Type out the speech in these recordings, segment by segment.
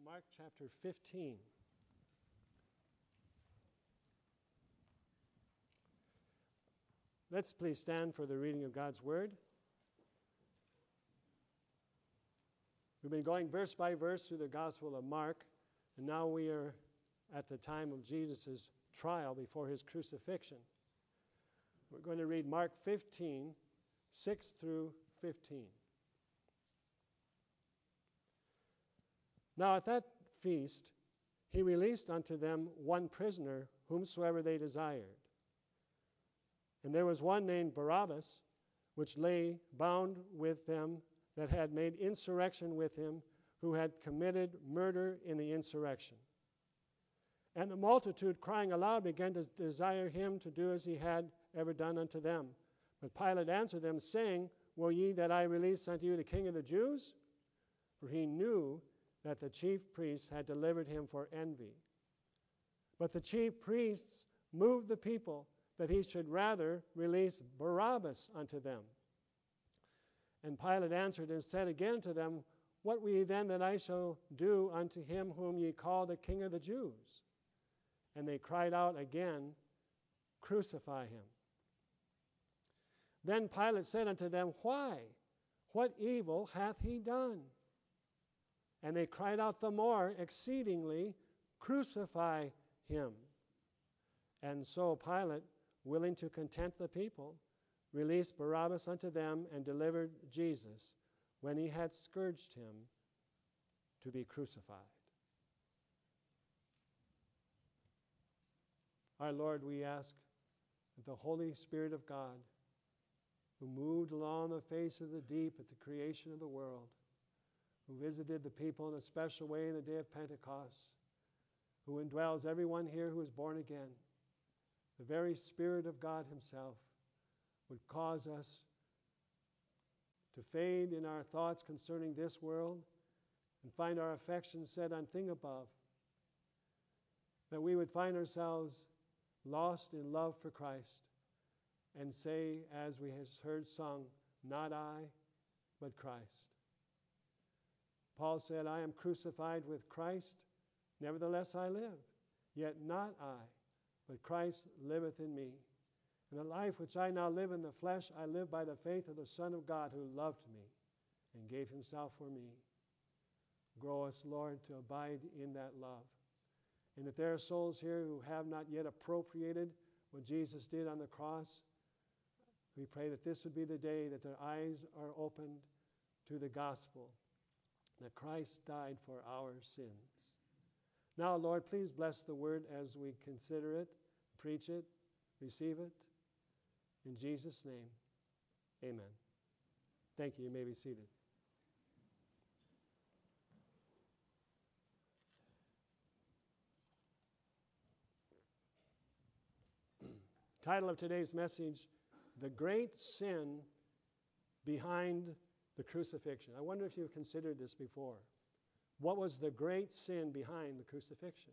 Mark chapter 15. Let's please stand for the reading of God's Word. We've been going verse by verse through the Gospel of Mark, and now we are at the time of Jesus' trial before his crucifixion. We're going to read Mark 15, 6 through 15. Now at that feast he released unto them one prisoner, whomsoever they desired. And there was one named Barabbas, which lay bound with them that had made insurrection with him, who had committed murder in the insurrection. And the multitude, crying aloud, began to desire him to do as he had ever done unto them. But Pilate answered them, saying, Will ye that I release unto you the King of the Jews? For he knew that the chief priests had delivered him for envy. But the chief priests moved the people that he should rather release Barabbas unto them. And Pilate answered and said again to them, What will ye then that I shall do unto him whom ye call the King of the Jews? And they cried out again, Crucify him. Then Pilate said unto them, Why? What evil hath he done? And they cried out the more exceedingly, Crucify him. And so Pilate, willing to content the people, released Barabbas unto them and delivered Jesus, when he had scourged him, to be crucified. Our Lord, we ask that the Holy Spirit of God, who moved along the face of the deep at the creation of the world, who visited the people in a special way in the day of Pentecost, who indwells everyone here who is born again, the very Spirit of God himself would cause us to fade in our thoughts concerning this world and find our affections set on things above, that we would find ourselves lost in love for Christ and say, as we have heard sung, Not I, but Christ. Paul said, I am crucified with Christ, nevertheless I live. Yet not I, but Christ liveth in me. And the life which I now live in the flesh, I live by the faith of the Son of God, who loved me and gave himself for me. Grow us, Lord, to abide in that love. And if there are souls here who have not yet appropriated what Jesus did on the cross, we pray that this would be the day that their eyes are opened to the gospel, that Christ died for our sins. Now, Lord, please bless the word as we consider it, preach it, receive it. In Jesus' name, amen. Thank you. You may be seated. Title of today's message, The Great Sin Behind the Crucifixion. I wonder if you've considered this before. What was the great sin behind the crucifixion?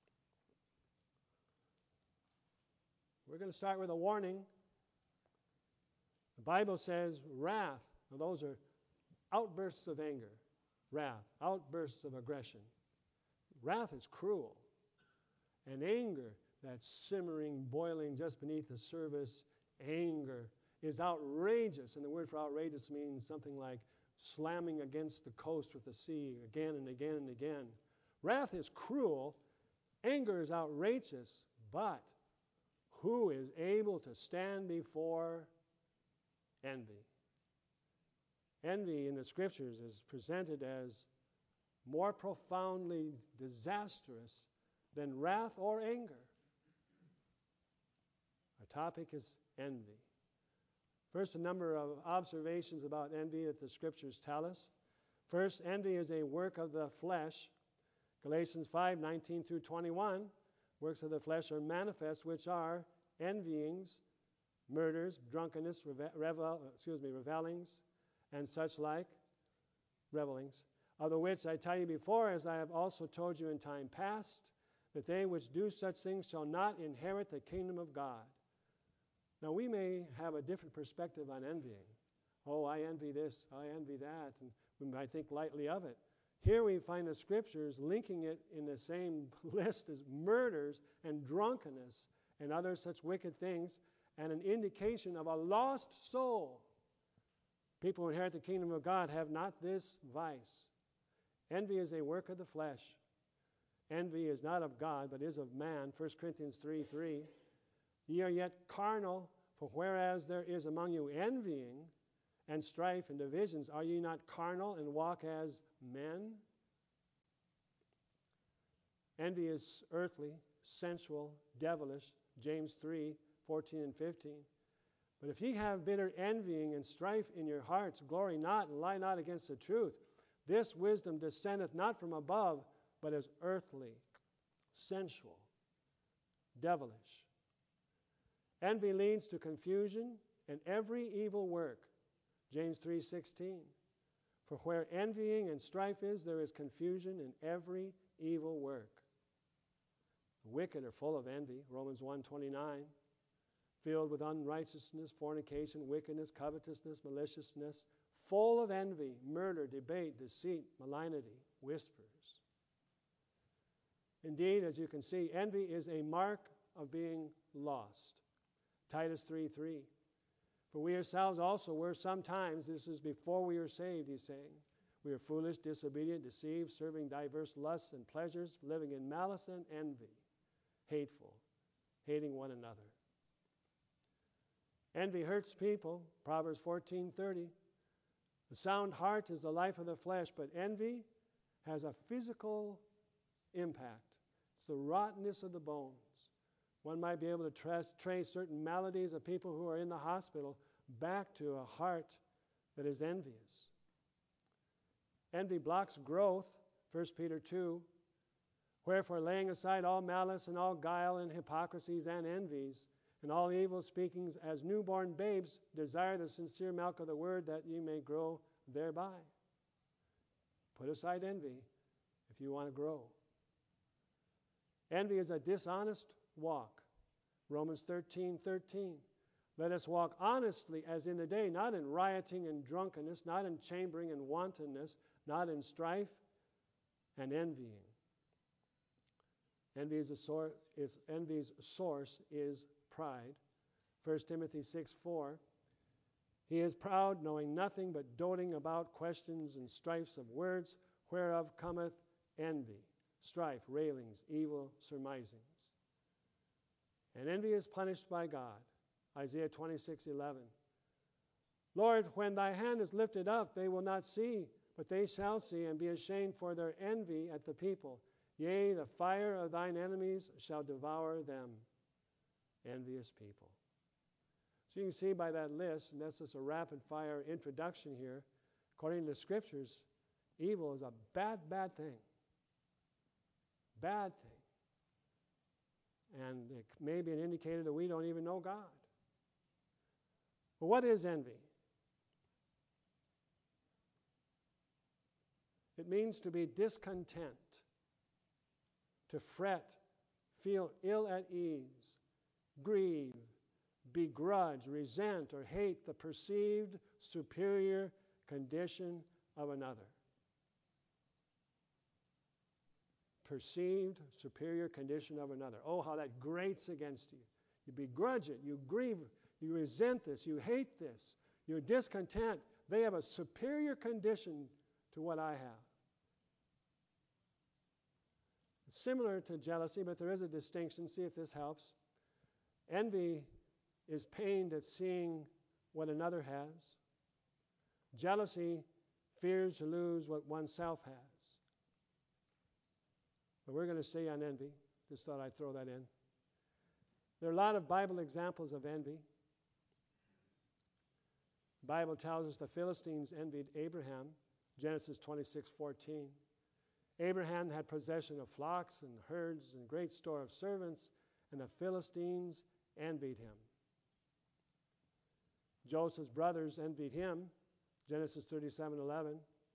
We're going to start with a warning. The Bible says wrath. Now those are outbursts of anger. Wrath, outbursts of aggression. Wrath is cruel. And anger, that simmering, boiling just beneath the surface, anger is outrageous. And the word for outrageous means something like slamming against the coast with the sea again and again and again. Wrath is cruel. Anger is outrageous. But who is able to stand before envy? Envy in the Scriptures is presented as more profoundly disastrous than wrath or anger. Our topic is envy. First, a number of observations about envy that the Scriptures tell us. First, envy is a work of the flesh. Galatians 5:19 through 21, works of the flesh are manifest, which are envyings, murders, drunkenness, revelings, and such like, revelings, of the which I tell you before, as I have also told you in time past, that they which do such things shall not inherit the kingdom of God. Now, we may have a different perspective on envying. Oh, I envy this, I envy that, and we might think lightly of it. Here we find the Scriptures linking it in the same list as murders and drunkenness and other such wicked things, and an indication of a lost soul. People who inherit the kingdom of God have not this vice. Envy is a work of the flesh. Envy is not of God, but is of man. 1 Corinthians 3:3. Ye are yet carnal, for whereas there is among you envying and strife and divisions, are ye not carnal and walk as men? Envy is earthly, sensual, devilish. James 3:14 and 15. But if ye have bitter envying and strife in your hearts, glory not and lie not against the truth. This wisdom descendeth not from above, but is earthly, sensual, devilish. Envy leads to confusion and every evil work. James 3:16. For where envying and strife is, there is confusion in every evil work. The wicked are full of envy. Romans 1:29. Filled with unrighteousness, fornication, wickedness, covetousness, maliciousness, full of envy, murder, debate, deceit, malignity, whispers. Indeed, as you can see, envy is a mark of being lost. Titus 3:3. For we ourselves also were sometimes, this is before we were saved, he's saying, we were foolish, disobedient, deceived, serving diverse lusts and pleasures, living in malice and envy, hateful, hating one another. Envy hurts people. Proverbs 14:30. The sound heart is the life of the flesh, but envy has a physical impact. It's the rottenness of the bones. One might be able to trace certain maladies of people who are in the hospital back to a heart that is envious. Envy blocks growth. 1 Peter 2. Wherefore, laying aside all malice and all guile and hypocrisies and envies, and all evil speakings, as newborn babes, desire the sincere milk of the word, that ye may grow thereby. Put aside envy if you want to grow. Envy is a dishonest walk. Romans 13:13. Let us walk honestly as in the day, not in rioting and drunkenness, not in chambering and wantonness, not in strife and envying. Envy's source is pride. 1 Timothy 6:4. He is proud, knowing nothing, but doting about questions and strifes of words, whereof cometh envy, strife, railings, evil surmisings. And envy is punished by God. Isaiah 26:11. Lord, when thy hand is lifted up, they will not see, but they shall see and be ashamed for their envy at the people. Yea, the fire of thine enemies shall devour them. Envious people. So you can see by that list, and that's just a rapid-fire introduction here, according to the Scriptures, evil is a bad, bad thing. Bad thing. And it may be an indicator that we don't even know God. But what is envy? It means to be discontent, to fret, feel ill at ease, grieve, begrudge, resent, or hate the perceived superior condition of another. Perceived superior condition of another. Oh, how that grates against you. You begrudge it, you grieve, you resent this, you hate this, you're discontent. They have a superior condition to what I have. It's similar to jealousy, but there is a distinction. See if this helps. Envy is pained at seeing what another has. Jealousy fears to lose what oneself has. But we're going to stay on envy. Just thought I'd throw that in. There are a lot of Bible examples of envy. The Bible tells us the Philistines envied Abraham, Genesis 26:14. Abraham had possession of flocks and herds and great store of servants, and the Philistines envied him. Joseph's brothers envied him, Genesis 37:11.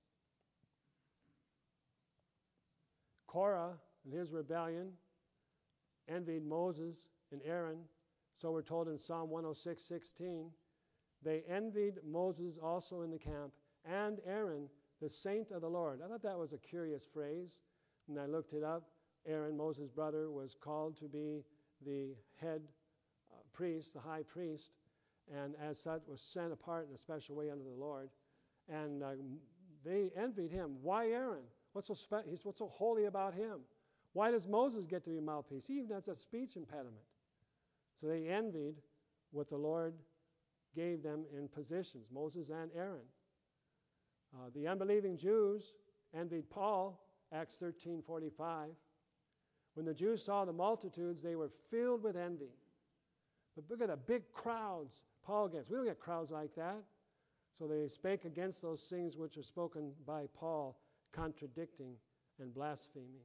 Korah and his rebellion envied Moses and Aaron. So we're told in Psalm 106:16. They envied Moses also in the camp, and Aaron the saint of the Lord. I thought that was a curious phrase, and I looked it up. Aaron, Moses' brother, was called to be the head priest, the high priest, and as such was sent apart in a special way unto the Lord. And they envied him. Why Aaron? What's so holy about him? Why does Moses get to be mouthpiece? He even has a speech impediment. So they envied what the Lord gave them in positions, Moses and Aaron. The unbelieving Jews envied Paul, Acts 13:45. When the Jews saw the multitudes, they were filled with envy. But look at the big crowds Paul gets. We don't get crowds like that. So they spake against those things which are spoken by Paul, contradicting and blaspheming.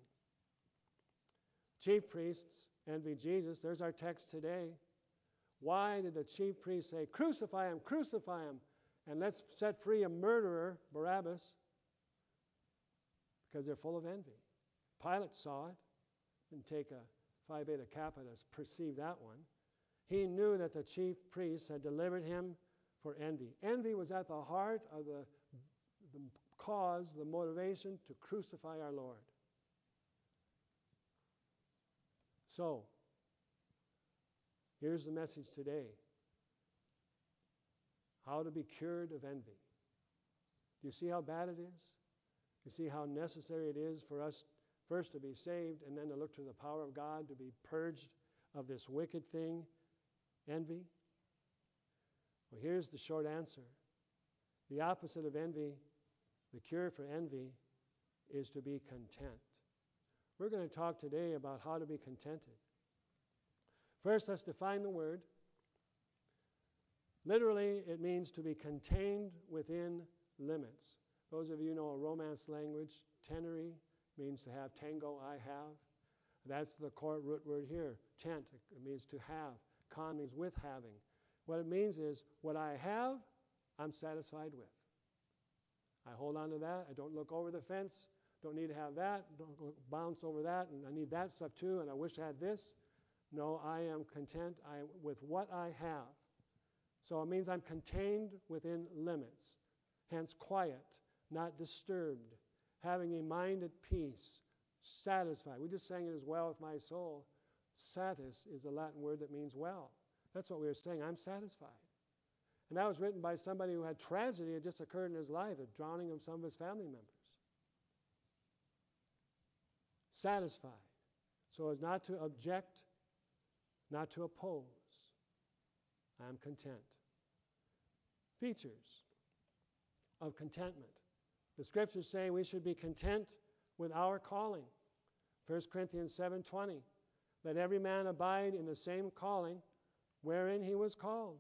Chief priests envied Jesus. There's our text today. Why did the chief priests say, crucify him, and let's set free a murderer, Barabbas? Because they're full of envy. Pilate saw it. Didn't take a Phi Beta Kappa to perceive that one. He knew that the chief priests had delivered him for envy. Envy was at the heart of the cause, the motivation to crucify our Lord. So, here's the message today. How to be cured of envy. Do you see how bad it is? You see how necessary it is for us first to be saved and then to look to the power of God to be purged of this wicked thing, envy? Well, here's the short answer. The opposite of envy, the cure for envy, is to be content. We're going to talk today about how to be contented. First, let's define the word. Literally, it means to be contained within limits. Those of you who know a Romance language, tenery means to have. Tango, I have. That's the core root word here. Tent, it means to have. Con means with having. What it means is, what I have, I'm satisfied with. I hold on to that. I don't look over the fence. Don't need to have that. Don't bounce over that. And I need that stuff too. And I wish I had this. No, I am content with what I have. So it means I'm contained within limits. Hence, quiet, not disturbed, having a mind at peace, satisfied. We just sang it as well with my soul. Satis is a Latin word that means well. That's what we were saying. I'm satisfied. And that was written by somebody who had tragedy that just occurred in his life, the drowning of some of his family members. Satisfied, so as not to object, not to oppose. I am content. Features of contentment. The scriptures say we should be content with our calling. 1 Corinthians 7:20. Let every man abide in the same calling wherein he was called.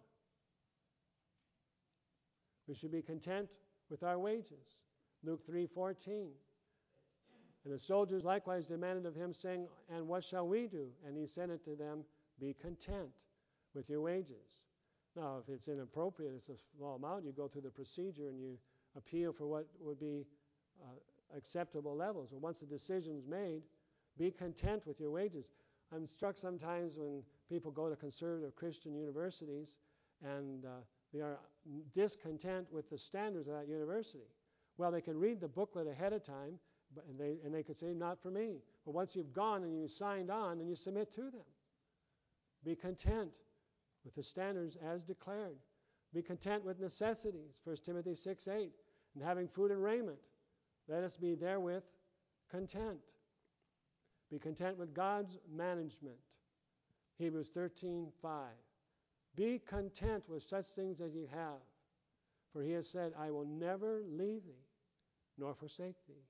We should be content with our wages. Luke 3:14. And the soldiers likewise demanded of him, saying, and what shall we do? And he said unto them, be content with your wages. Now, if it's inappropriate, it's a small amount, you go through the procedure and you appeal for what would be acceptable levels. But once the decision's made, be content with your wages. I'm struck sometimes when people go to conservative Christian universities and they are discontent with the standards of that university. Well, they can read the booklet ahead of time, and they could say, not for me. But once you've gone and you signed on, then you submit to them. Be content with the standards as declared. Be content with necessities, 1 Timothy 6:8. And having food and raiment, let us be therewith content. Be content with God's management, Hebrews 13:5. Be content with such things as you have, for he has said, I will never leave thee, nor forsake thee.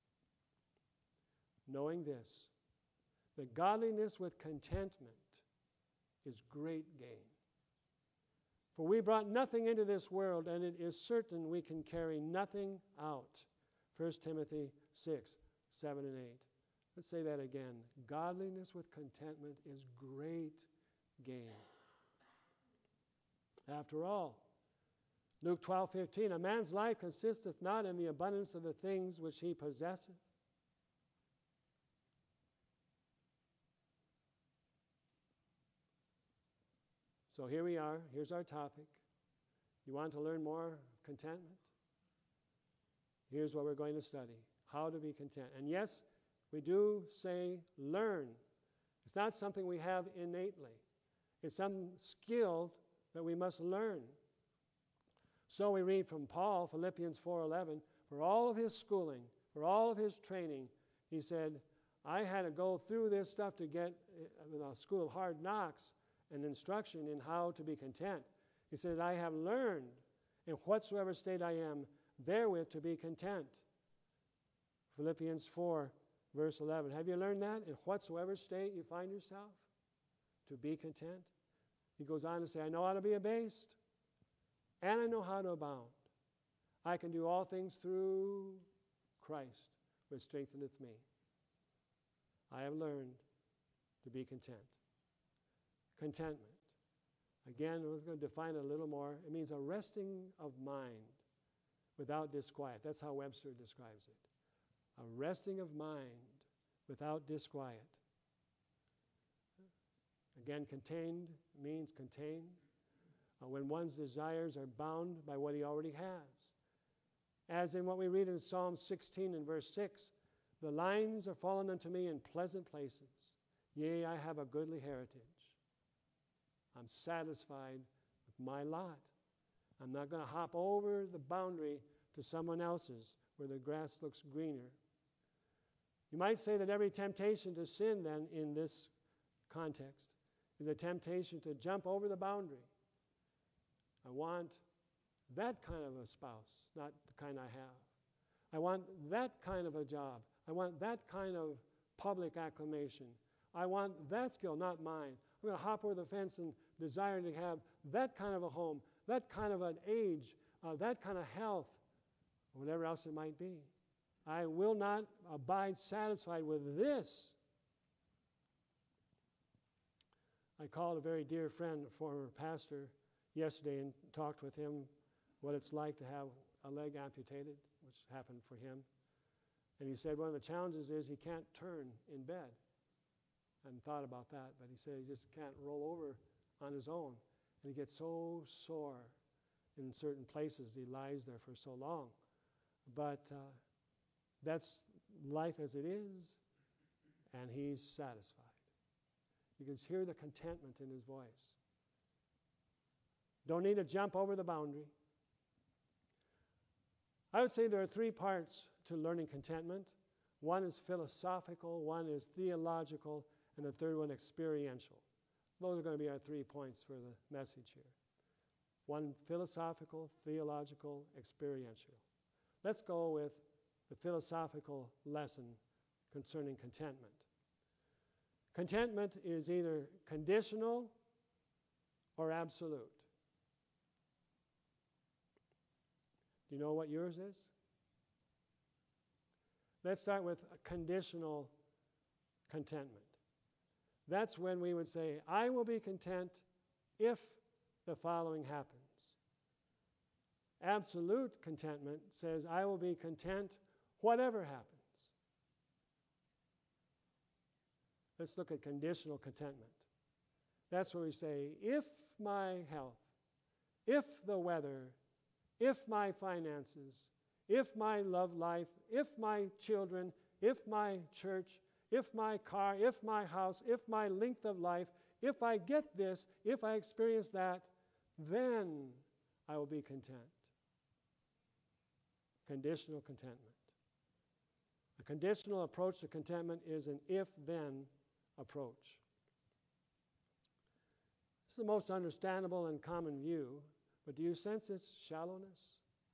Knowing this, that godliness with contentment is great gain. For we brought nothing into this world, and it is certain we can carry nothing out. 1 Timothy 6:7 and 8. Let's say that again. Godliness with contentment is great gain. After all, Luke 12:15, a man's life consisteth not in the abundance of the things which he possesseth. So here we are. Here's our topic. You want to learn more of contentment? Here's what we're going to study: how to be content. And yes, we do say learn. It's not something we have innately. It's some skill that we must learn. So we read from Paul, Philippians 4:11, for all of his schooling, for all of his training, he said, I had to go through this stuff to get a school of hard knocks and instruction in how to be content. He said, I have learned in whatsoever state I am, therewith to be content. Philippians 4, verse 11. Have you learned that? In whatsoever state you find yourself, to be content? He goes on to say, I know how to be abased, and I know how to abound. I can do all things through Christ, which strengtheneth me. I have learned to be content. Contentment. Again, we're going to define it a little more. It means a resting of mind without disquiet. That's how Webster describes it. A resting of mind without disquiet. Again, contained means contained. When one's desires are bound by what he already has. As in what we read in Psalm 16 and verse 6, the lines are fallen unto me in pleasant places. Yea, I have a goodly heritage. I'm satisfied with my lot. I'm not going to hop over the boundary to someone else's where the grass looks greener. You might say that every temptation to sin then in this context is a temptation to jump over the boundary. I want that kind of a spouse, not the kind I have. I want that kind of a job. I want that kind of public acclamation. I want that skill, not mine. I'm going to hop over the fence and desire to have that kind of a home, that kind of an age, that kind of health, whatever else it might be. I will not abide satisfied with this. I called a very dear friend, a former pastor, yesterday and talked with him what it's like to have a leg amputated, which happened for him. And he said one of the challenges is he can't turn in bed. I hadn't thought about that, but he said he just can't roll over on his own. And he gets so sore in certain places. He lies there for so long. But that's life as it is, and he's satisfied. You can hear the contentment in his voice. Don't need to jump over the boundary. I would say there are three parts to learning contentment. One is philosophical, one is theological, and the third one experiential. Those are going to be our 3 points for the message here. One philosophical, theological, experiential. Let's go with the philosophical lesson concerning contentment. Contentment is either conditional or absolute. Do you know what yours is? Let's start with a conditional contentment. That's when we would say, I will be content if the following happens. Absolute contentment says, I will be content whatever happens. Let's look at conditional contentment. That's where we say, if my health, if the weather, if my finances, if my love life, if my children, if my church, if my car, if my house, if my length of life, if I get this, if I experience that, then I will be content. Conditional contentment. A conditional approach to contentment is an if-then approach. It's the most understandable and common view, but do you sense its shallowness?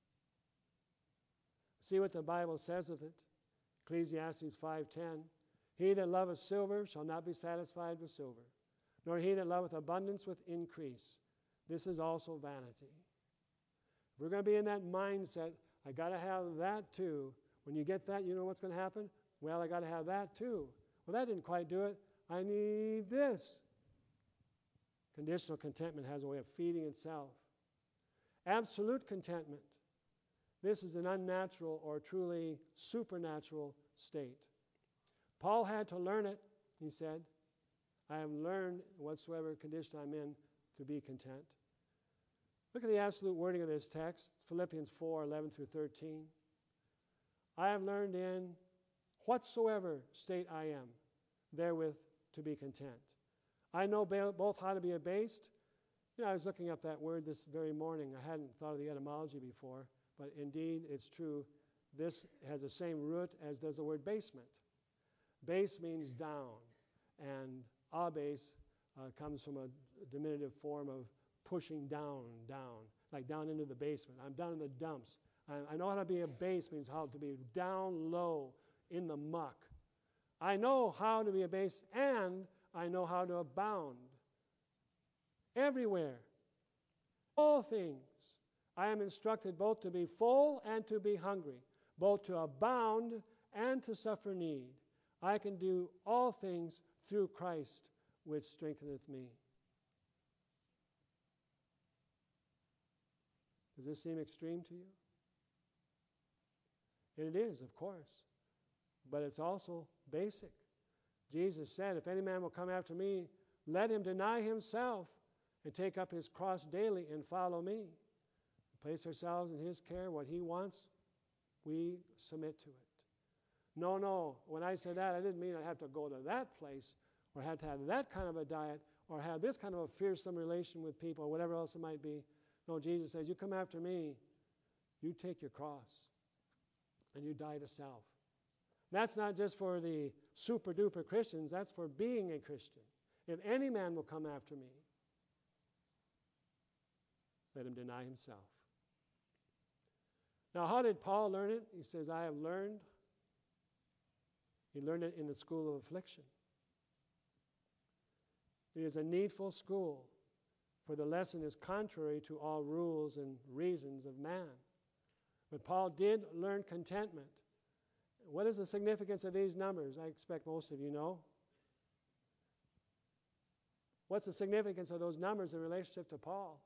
See what the Bible says of it. Ecclesiastes 5:10. He that loveth silver shall not be satisfied with silver, nor he that loveth abundance with increase. This is also vanity. If we're going to be in that mindset, I got to have that too. When you get that, you know what's going to happen? Well, I got to have that too. Well, that didn't quite do it. I need this. Conditional contentment has a way of feeding itself. Absolute contentment. This is an unnatural or truly supernatural state. Paul had to learn it, he said. I have learned whatsoever condition I'm in to be content. Look at the absolute wording of this text, Philippians 4:11 through 13. I have learned in whatsoever state I am, therewith to be content. I know both how to be abased. I was looking up that word this very morning. I hadn't thought of the etymology before, but indeed it's true. This has the same root as does the word basement. Base means down, and abase comes from a diminutive form of pushing down, like down into the basement. I'm down in the dumps. I know how to be abased means how to be down low in the muck. I know how to be abased, and I know how to abound. Everywhere. All things. I am instructed both to be full and to be hungry, both to abound and to suffer need. I can do all things through Christ, which strengtheneth me. Does this seem extreme to you? And it is, of course. But it's also basic. Jesus said, if any man will come after me, let him deny himself and take up his cross daily and follow me. Place ourselves in his care. What he wants, we submit to it. No. When I said that, I didn't mean I have to go to that place or have to have that kind of a diet or have this kind of a fearsome relation with people or whatever else it might be. No, Jesus says, you come after me, you take your cross and you die to self. That's not just for the super duper Christians, that's for being a Christian. If any man will come after me, let him deny himself. Now, how did Paul learn it? He says, I have learned. He learned it in the school of affliction. It is a needful school, for the lesson is contrary to all rules and reasons of man. But Paul did learn contentment. What is the significance of these numbers? I expect most of you know. What's the significance of those numbers in relationship to Paul?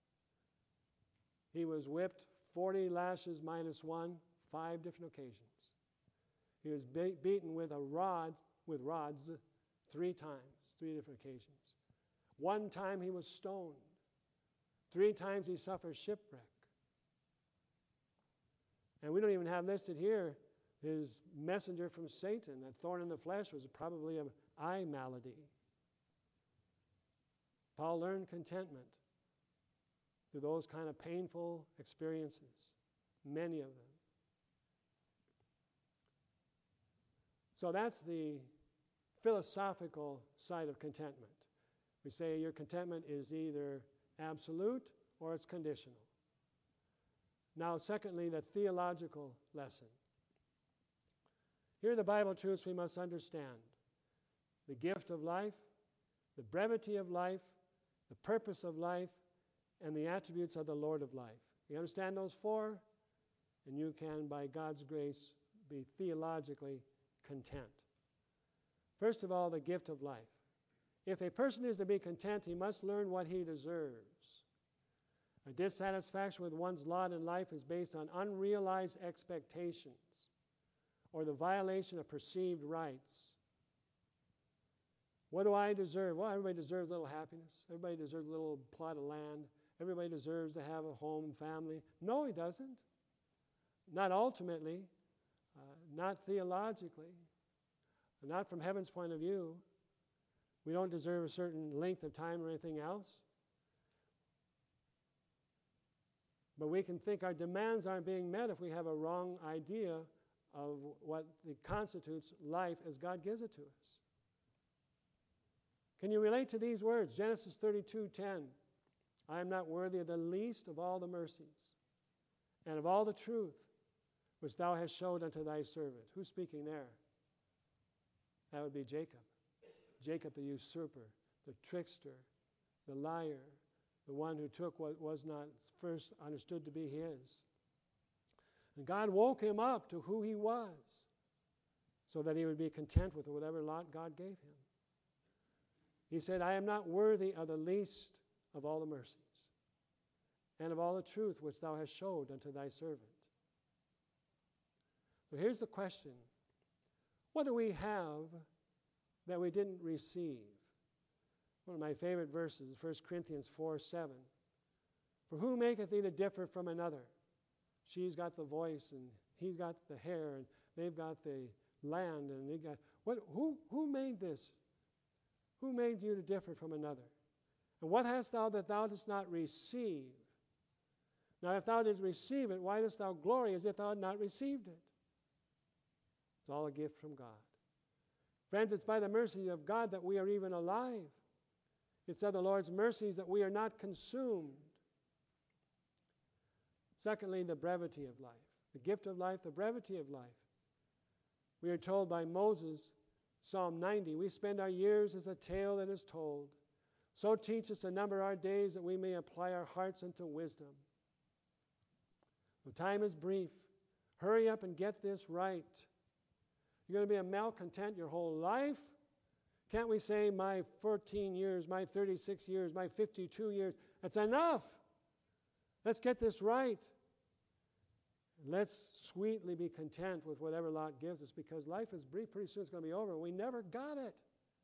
He was whipped 40 lashes minus 1, 5 different occasions. He was beaten with rods 3 times, 3 different occasions. 1 time he was stoned. 3 times he suffered shipwreck. And we don't even have listed here his messenger from Satan. That thorn in the flesh was probably an eye malady. Paul learned contentment through those kind of painful experiences, many of them. So that's the philosophical side of contentment. We say your contentment is either absolute or it's conditional. Now, secondly, the theological lesson. Here are the Bible truths we must understand. The gift of life, the brevity of life, the purpose of life, and the attributes of the Lord of life. You understand those 4? And you can, by God's grace, be theologically content. First of all, the gift of life. If a person is to be content, he must learn what he deserves. A dissatisfaction with one's lot in life is based on unrealized expectations or the violation of perceived rights. What do I deserve? Well, everybody deserves a little happiness. Everybody deserves a little plot of land. Everybody deserves to have a home and family. No, he doesn't. Not ultimately. Not theologically. Not from heaven's point of view. We don't deserve a certain length of time or anything else. But we can think our demands aren't being met if we have a wrong idea of what constitutes life as God gives it to us. Can you relate to these words? Genesis 32:10. I am not worthy of the least of all the mercies and of all the truth which thou hast showed unto thy servant. Who's speaking there? That would be Jacob. Jacob the usurper, the trickster, the liar, the one who took what was not first understood to be his. And God woke him up to who he was so that he would be content with whatever lot God gave him. He said, I am not worthy of the least of all the mercies and of all the truth which thou hast showed unto thy servant. So here's the question. What do we have that we didn't receive? One of my favorite verses, 1 Corinthians 4:7. For who maketh thee to differ from another? She's got the voice and he's got the hair, and they've got the land, and they got who made this? Who made you to differ from another? And what hast thou that thou dost not receive? Now if thou didst receive it, why dost thou glory as if thou had not received it? It's all a gift from God. Friends, it's by the mercy of God that we are even alive. It's of the Lord's mercies that we are not consumed. Secondly, the brevity of life. The gift of life, the brevity of life. We are told by Moses, Psalm 90, we spend our years as a tale that is told. So teach us to number our days that we may apply our hearts unto wisdom. The time is brief. Hurry up and get this right. You're going to be a malcontent your whole life? Can't we say my 14 years, my 36 years, my 52 years, that's enough. Let's get this right. Let's sweetly be content with whatever lot gives us, because life is brief. Pretty soon it's going to be over. We never got it.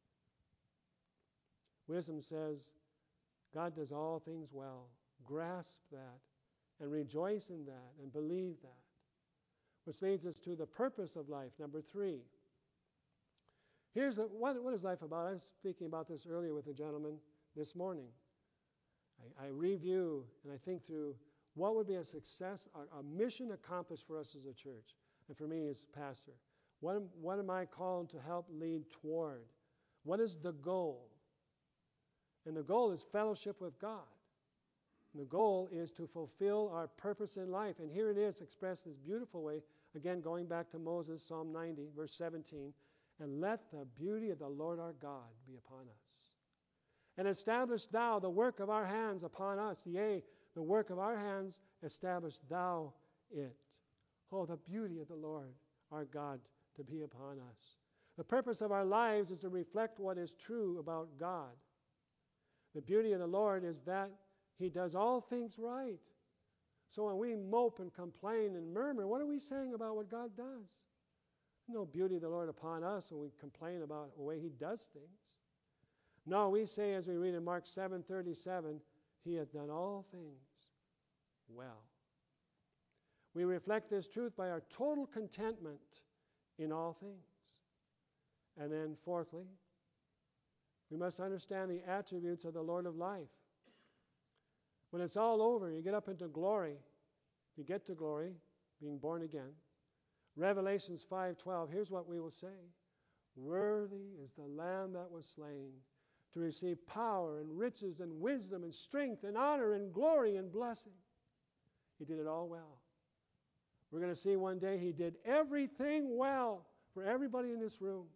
Wisdom says God does all things well. Grasp that and rejoice in that and believe that. Which leads us to the purpose of life, number 3. Here's what is life about? I was speaking about this earlier with a gentleman this morning. I review and I think through what would be a success, a mission accomplished for us as a church, and for me as pastor. What am I called to help lead toward? What is the goal? And the goal is fellowship with God. And the goal is to fulfill our purpose in life. And here it is expressed this beautiful way, again going back to Moses, Psalm 90, verse 17. And let the beauty of the Lord our God be upon us. And establish thou the work of our hands upon us. Yea, the work of our hands, establish thou it. Oh, the beauty of the Lord our God to be upon us. The purpose of our lives is to reflect what is true about God. The beauty of the Lord is that He does all things right. So when we mope and complain and murmur, what are we saying about what God does? No beauty of the Lord upon us when we complain about the way He does things. No, we say, as we read in Mark 7:37, He hath done all things well. We reflect this truth by our total contentment in all things. And then fourthly, we must understand the attributes of the Lord of life. When it's all over, you get up into glory. You get to glory, being born again. Revelations 5:12, here's what we will say. Worthy is the Lamb that was slain to receive power and riches and wisdom and strength and honor and glory and blessing. He did it all well. We're going to see one day He did everything well for everybody in this room.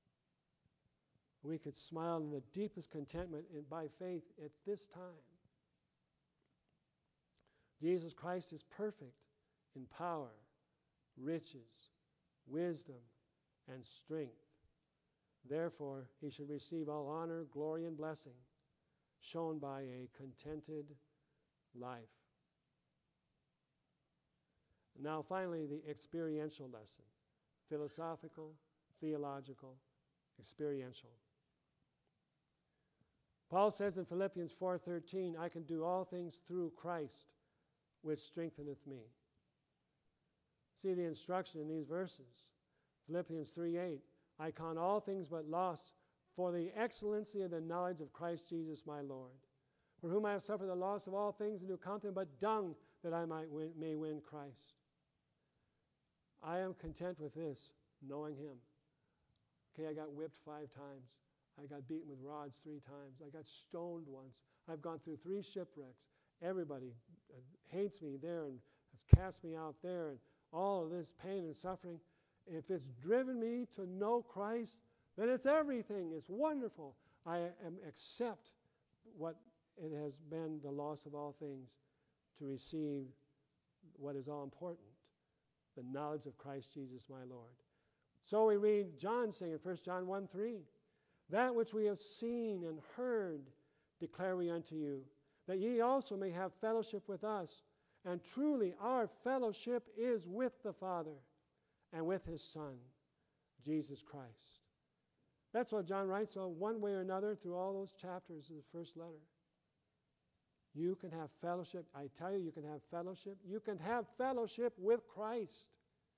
We could smile in the deepest contentment and by faith at this time. Jesus Christ is perfect in power, riches, wisdom, and strength. Therefore, He should receive all honor, glory, and blessing shown by a contented life. Now, finally, the experiential lesson. Philosophical, theological, experiential. Paul says in Philippians 4:13, I can do all things through Christ, which strengtheneth me. See the instruction in these verses. Philippians 3:8, I count all things but loss for the excellency of the knowledge of Christ Jesus my Lord, for whom I have suffered the loss of all things, and do count them but dung, that I may win Christ. I am content with this, knowing Him. Okay, I got whipped 5 times. I got beaten with rods 3 times. I got stoned once. I've gone through 3 shipwrecks. Everybody hates me there and has cast me out there, and all of this pain and suffering. If it's driven me to know Christ, then it's everything. It's wonderful. I accept what it has been, the loss of all things, to receive what is all important, the knowledge of Christ Jesus my Lord. So we read John saying in 1 John 1:3, that which we have seen and heard declare we unto you, that ye also may have fellowship with us. And truly our fellowship is with the Father and with His Son, Jesus Christ. That's what John writes on one way or another through all those chapters of the first letter. You can have fellowship. I tell you, you can have fellowship. You can have fellowship with Christ.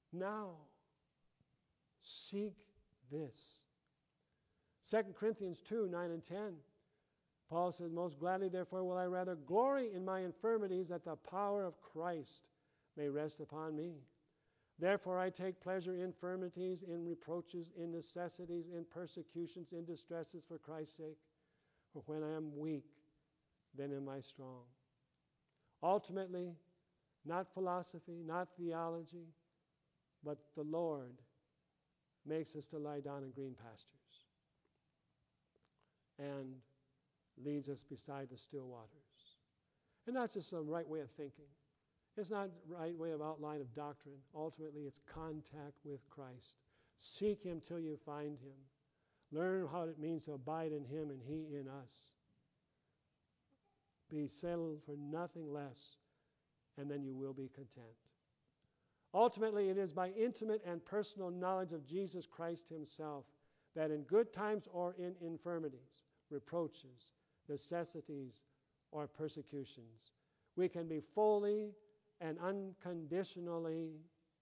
now. Seek this. 2 Corinthians 2, 9 and 10. Paul says, most gladly, therefore, will I rather glory in my infirmities, that the power of Christ may rest upon me. Therefore I take pleasure in infirmities, in reproaches, in necessities, in persecutions, in distresses for Christ's sake. For when I am weak, then am I strong. Ultimately, not philosophy, not theology, but the Lord makes us to lie down in green pastures and leads us beside the still waters. And that's just a right way of thinking. It's not the right way of outline of doctrine. Ultimately, it's contact with Christ. Seek Him till you find Him. Learn how it means to abide in Him and He in us. Be settled for nothing less, and then you will be content. Ultimately, it is by intimate and personal knowledge of Jesus Christ Himself that in good times or in infirmities, reproaches, necessities, or persecutions, we can be fully and unconditionally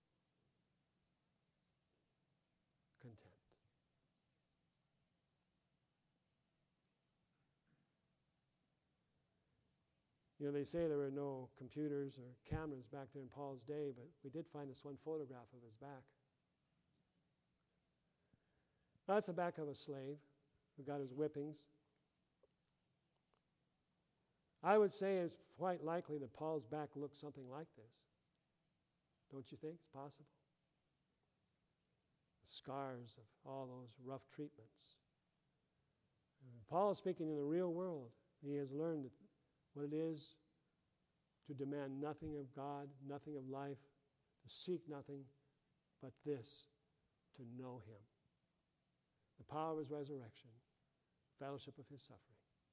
content. You know, they say there were no computers or cameras back there in Paul's day, but we did find this one photograph of his back. That's the back of a slave who got his whippings. I would say it's quite likely that Paul's back looked something like this. Don't you think it's possible? The scars of all those rough treatments. And Paul is speaking in the real world. He has learned what it is to demand nothing of God, nothing of life, to seek nothing but this, to know Him. The power of His resurrection, fellowship of His suffering.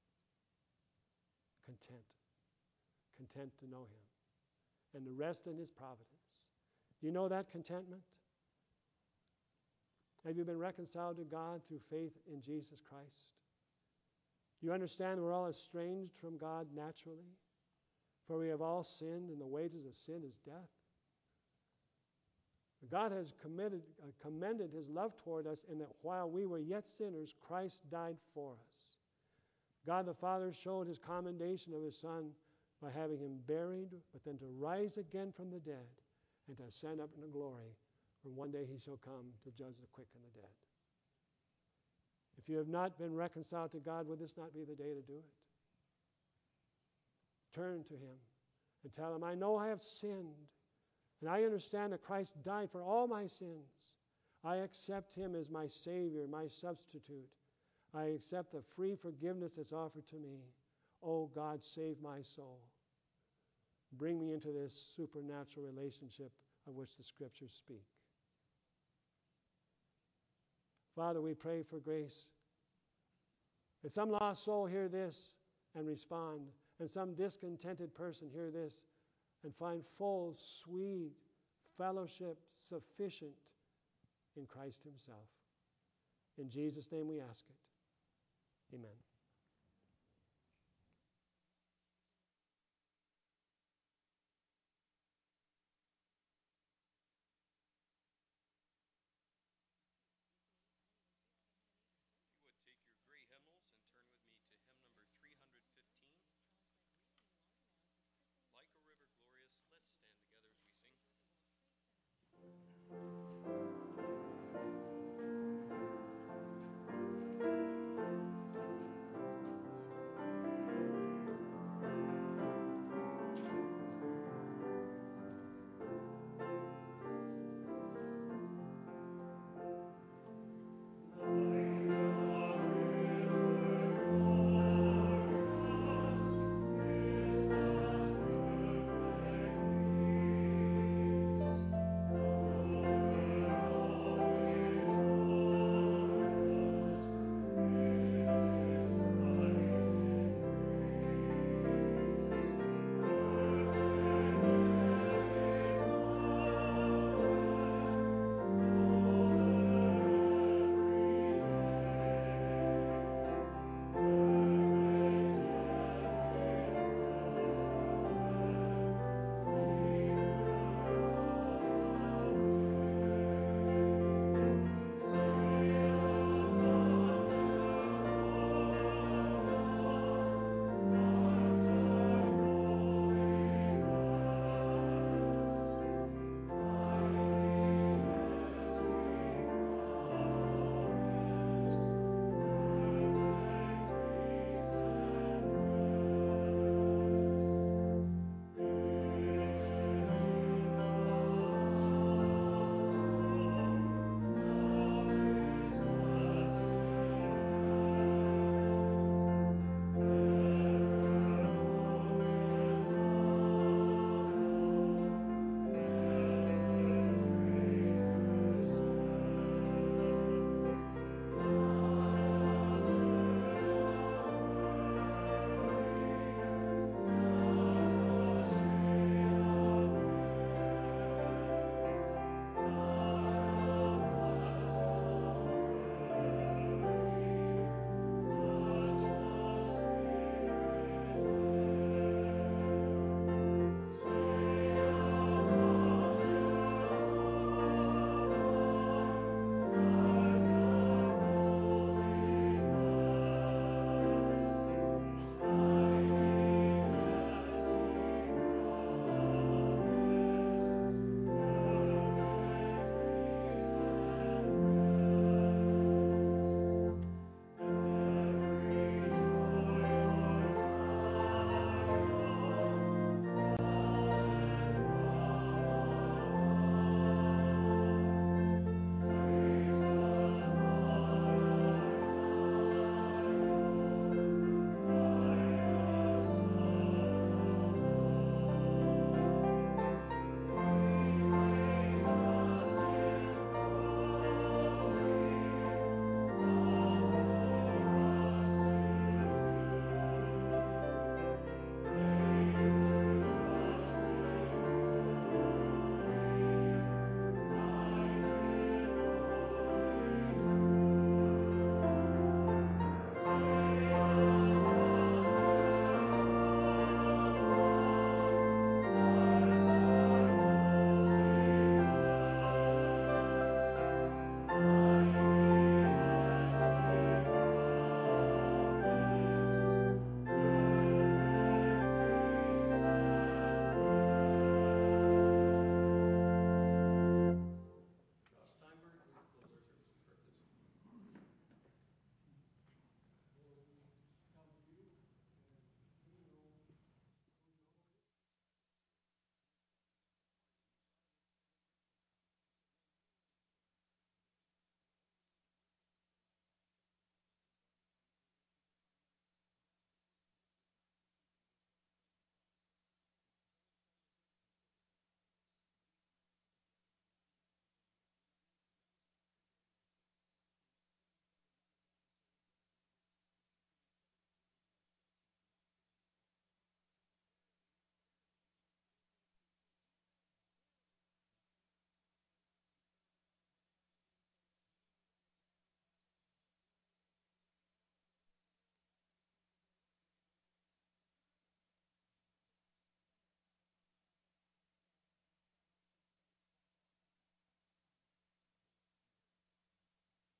Content to know Him, and to rest in His providence. Do you know that contentment? Have you been reconciled to God through faith in Jesus Christ? Do you understand we're all estranged from God naturally? For we have all sinned, and the wages of sin is death. God has commended His love toward us in that while we were yet sinners, Christ died for us. God the Father showed His commendation of His Son by having Him buried, but then to rise again from the dead and to ascend up into glory, when one day He shall come to judge the quick and the dead. If you have not been reconciled to God, would this not be the day to do it? Turn to Him and tell Him, I know I have sinned, and I understand that Christ died for all my sins. I accept Him as my Savior, my substitute. I accept the free forgiveness that's offered to me. Oh God, save my soul. Bring me into this supernatural relationship of which the Scriptures speak. Father, we pray for grace. That some lost soul hear this and respond, and some discontented person hear this and find full, sweet fellowship sufficient in Christ Himself. In Jesus' name we ask it. Amen.